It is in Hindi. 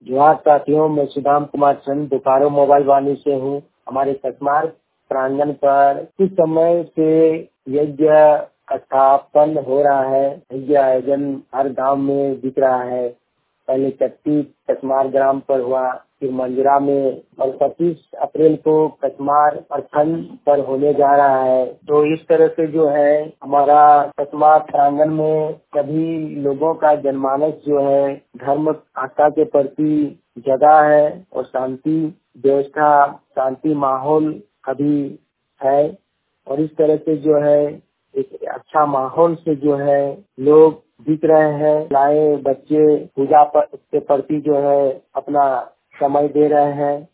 जोहार साथियों, मैं सुदाम कुमार चंद बोकारो मोबाइल वाणी से हूँ। हमारे कस्मार प्रांगण पर कुछ समय से यज्ञ स्थापन हो रहा है। यज्ञ आयोजन हर गांव में दिख रहा है। पहले चट्टी कस्मार ग्राम पर हुआ, फिर मंजरा में, और 25 अप्रैल को कस्मार प्रखंड पर होने जा रहा है। तो इस तरह से जो है हमारा कस्मार प्रांगण में सभी लोगों का जनमानस जो है धर्म आस्था के प्रति जगा है और शांति व्यवस्था, शांति माहौल अभी है। और इस तरह से जो है एक अच्छा माहौल से जो है लोग दिख रहे हैं। लाए बच्चे पूजा के प्रति जो है अपना समय दे रहे हैं।